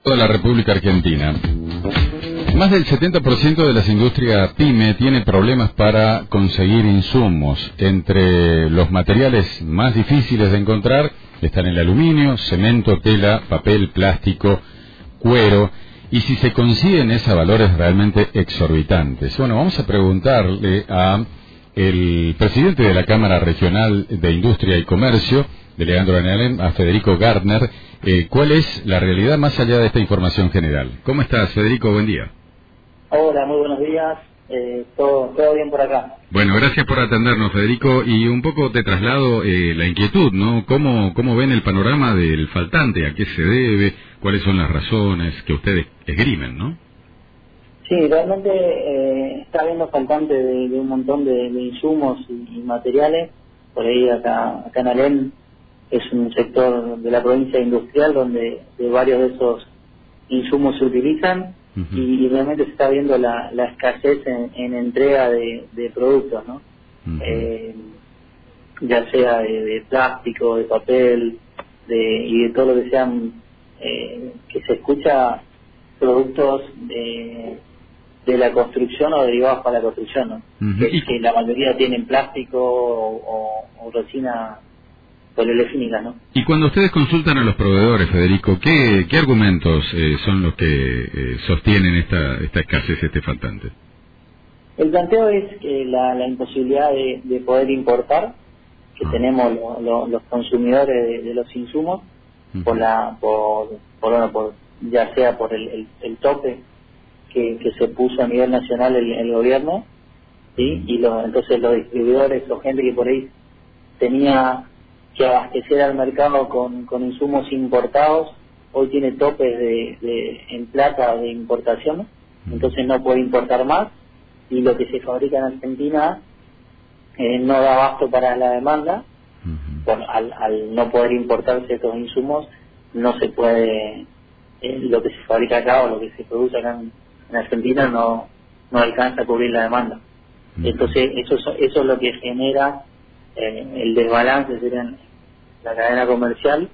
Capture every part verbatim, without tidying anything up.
de la República Argentina. Más del setenta por ciento de las industrias PYME tiene problemas para conseguir insumos. Entre los materiales más difíciles de encontrar están el aluminio, cemento, tela, papel, plástico, cuero, y si se consiguen es a valores realmente exorbitantes. Bueno, vamos a preguntarle a el presidente de la Cámara Regional de Industria y Comercio, de Leandro N. a Federico Gardner, eh, ¿cuál es la realidad más allá de esta información general? ¿Cómo estás, Federico? Buen día. Hola, muy buenos días. Eh, todo, todo bien por acá. Bueno, gracias por atendernos, Federico. Y un poco te traslado eh, la inquietud, ¿no? ¿Cómo, ¿Cómo ven el panorama del faltante? ¿A qué se debe? ¿Cuáles son las razones que ustedes esgrimen, no? Sí, realmente eh, está habiendo faltante de, de un montón de, de insumos y, y materiales. Por ahí acá, acá en Alem es un sector de la provincia industrial donde de varios de esos insumos se utilizan. Uh-huh. y, y realmente se está viendo la, la escasez en, en entrega de, de productos, ¿no? Uh-huh. eh, ya sea de, de plástico, de papel, de, y de todo lo que sean, eh, que se escucha productos de, de la construcción o derivados para la construcción, ¿no? Uh-huh. que, que la mayoría tienen plástico o, o, o resina poliolefínica, ¿no? Y cuando ustedes consultan a los proveedores, Federico, ¿qué, qué argumentos eh, son los que eh, sostienen esta, esta escasez, este faltante? El planteo es que la, la imposibilidad de, de poder importar, que ah. tenemos lo, lo, los consumidores de, de los insumos, uh-huh. por la, por, por, bueno, por, ya sea por el, el, el tope que, que se puso a nivel nacional el, el gobierno, ¿sí? Uh-huh. Y los, entonces los distribuidores o gente que por ahí tenía que abastecer al mercado con, con insumos importados, hoy tiene topes de, de en plata de importación, entonces no puede importar más, y lo que se fabrica en Argentina eh, no da abasto para la demanda. Uh-huh. Bueno, al, al no poder importarse estos insumos, no se puede, eh, lo que se fabrica acá o lo que se produce acá en, en Argentina no, no alcanza a cubrir la demanda. Uh-huh. Entonces eso, eso es lo que genera eh, el desbalance, serían la cadena comercial,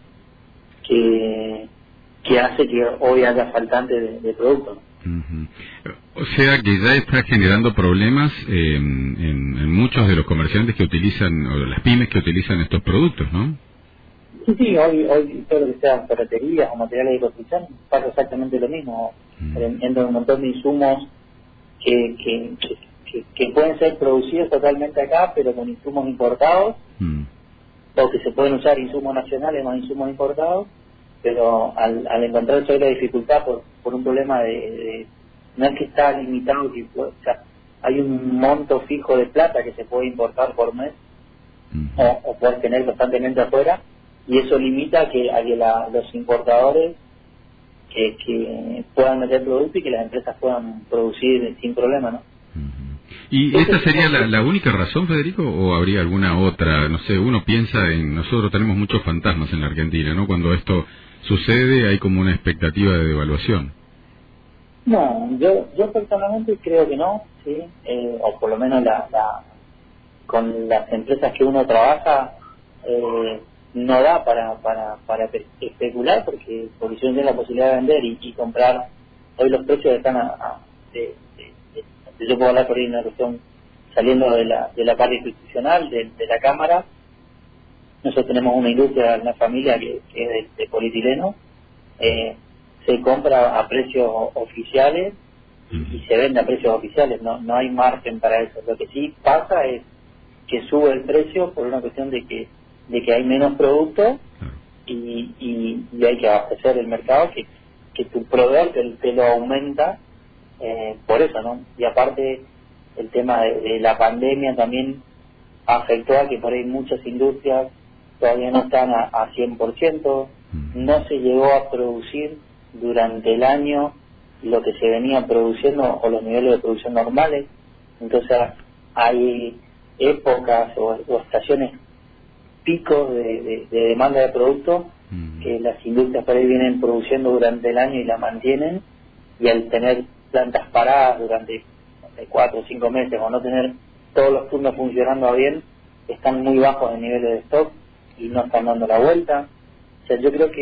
que que hace que hoy haya faltante de, de productos. Uh-huh. O sea que ya está generando problemas eh, en, en muchos de los comerciantes que utilizan, o las pymes que utilizan estos productos, ¿no? Sí, sí, hoy, hoy todo lo que sea ferreterías o materiales de construcción pasa exactamente lo mismo. Uh-huh. Entran un montón de insumos que, que, que, que, que pueden ser producidos totalmente acá, pero con insumos importados, uh-huh. o que se pueden usar insumos nacionales más insumos importados, pero al, al encontrarse hoy la dificultad por, por un problema de, de no es que está limitado, que, o sea, hay un monto fijo de plata que se puede importar por mes, uh-huh. o, o puedes tener constantemente afuera, y eso limita que a que la, los importadores que, que puedan meter producto y que las empresas puedan producir sin problema, ¿no? ¿Y esta sería la, la única razón, Federico, o habría alguna otra? No sé, uno piensa en... Nosotros tenemos muchos fantasmas en la Argentina, ¿no? Cuando esto sucede hay como una expectativa de devaluación. No, yo yo personalmente creo que no, sí, eh, o por lo menos la, la con las empresas que uno trabaja eh, no da para para para especular, porque porque si uno tiene la posibilidad de vender y, y comprar, hoy los precios están a, a de, yo puedo hablar por ahí una cuestión saliendo de la de la parte institucional, de, de la Cámara. Nosotros tenemos una industria, una familia que, que es de, de polietileno, eh, se compra a precios oficiales y, y se vende a precios oficiales, no no hay margen para eso. Lo que sí pasa es que sube el precio por una cuestión de que de que hay menos producto y, y, y hay que abastecer el mercado, que, que tu proveedor te, te lo aumenta. Eh, por eso, ¿no? Y aparte el tema de, de la pandemia también afectó a que por ahí muchas industrias todavía no están a, a cien por ciento, no se llegó a producir durante el año lo que se venía produciendo o los niveles de producción normales, entonces hay épocas o, o estaciones picos de, de, de demanda de producto que las industrias por ahí vienen produciendo durante el año y la mantienen, y al tener plantas paradas durante cuatro o cinco meses o no tener todos los turnos funcionando bien, están muy bajos en niveles de stock y no están dando la vuelta. O sea, yo creo que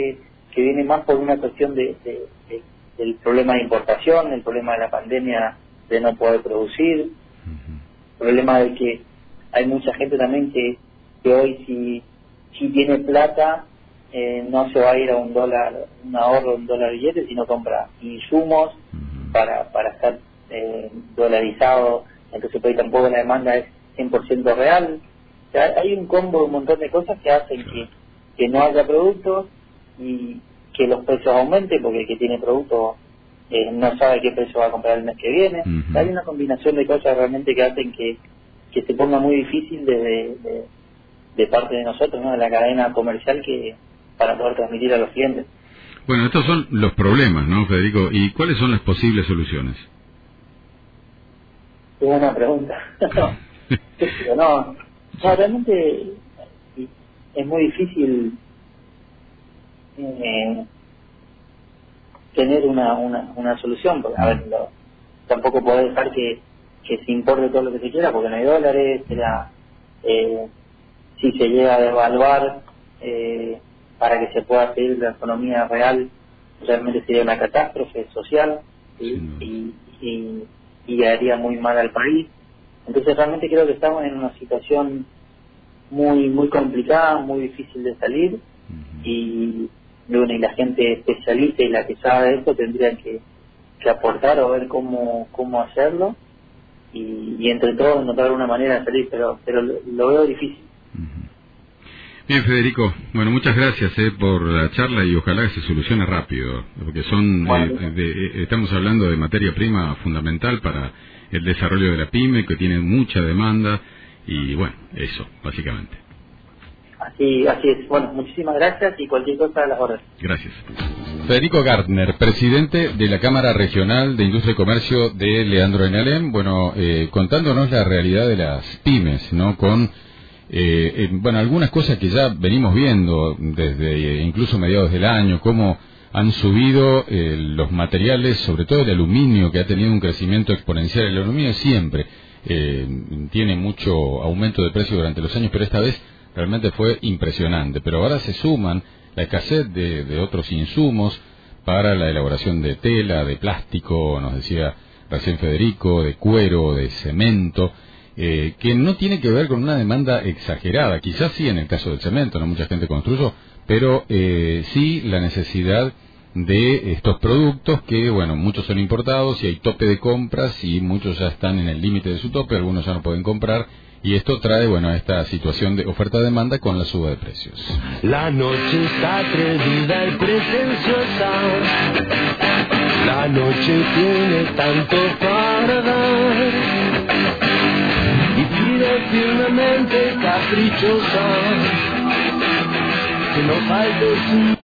que viene más por una cuestión de, de, de del problema de importación, el problema de la pandemia de no poder producir, el problema de que hay mucha gente también que, que hoy si, si tiene plata eh, no se va a ir a un dólar, un ahorro, un dólar billete, sino compra insumos para, para estar eh, dolarizado, entonces pues tampoco la demanda es cien por ciento real. O sea, hay un combo, un montón de cosas que hacen que, que no haya productos y que los precios aumenten, porque el que tiene producto eh, no sabe qué precio va a comprar el mes que viene. Uh-huh. Hay una combinación de cosas realmente que hacen que, que se ponga muy difícil de, de, de parte de nosotros, ¿no?, de la cadena comercial, que para poder transmitir a los clientes. Bueno, estos son los problemas, ¿no, Federico? ¿Y cuáles son las posibles soluciones? Qué buena pregunta. no, no, no, realmente es muy difícil eh, tener una, una una solución, porque a ver, lo, tampoco poder dejar que, que se importe todo lo que se quiera, porque no hay dólares. Será, eh, si se llega a devaluar eh, para que se pueda seguir la economía real, realmente sería una catástrofe social, ¿sí? y, y, y haría muy mal al país. Entonces realmente creo que estamos en una situación muy muy complicada, muy difícil de salir, uh-huh. y bueno, y la gente especialista y la que sabe de esto tendrían que, que aportar o ver cómo cómo hacerlo, y, y entre todos encontrar una manera de salir, pero pero lo, lo veo difícil. Uh-huh. Bien, Federico, bueno, muchas gracias eh, por la charla, y ojalá que se solucione rápido, porque son bueno. eh, de, eh, estamos hablando de materia prima fundamental para el desarrollo de la pyme, que tiene mucha demanda, y bueno, eso, básicamente. Así, así es. Bueno, muchísimas gracias, y cualquier cosa a las órdenes. Gracias. Federico Gartner, presidente de la Cámara Regional de Industria y Comercio de Leandro en Alem, bueno, eh, contándonos la realidad de las pymes, ¿no? Con, eh, eh, bueno, algunas cosas que ya venimos viendo desde eh, incluso mediados del año, cómo han subido eh, los materiales, sobre todo el aluminio, que ha tenido un crecimiento exponencial. El aluminio siempre eh, tiene mucho aumento de precio durante los años, pero esta vez realmente fue impresionante. Pero ahora se suman la escasez de, de otros insumos para la elaboración de tela, de plástico, nos decía recién Federico, de cuero, de cemento, eh, que no tiene que ver con una demanda exagerada. Quizás sí en el caso del cemento, no mucha gente construyó, pero eh, sí la necesidad de estos productos que, bueno, muchos son importados y hay tope de compras, y muchos ya están en el límite de su tope, algunos ya no pueden comprar, y esto trae, bueno, esta situación de oferta-demanda con la suba de precios. La noche está atrevida y pretenciosa, la noche tiene tanto para dar, y pide firmemente caprichosa que no falte su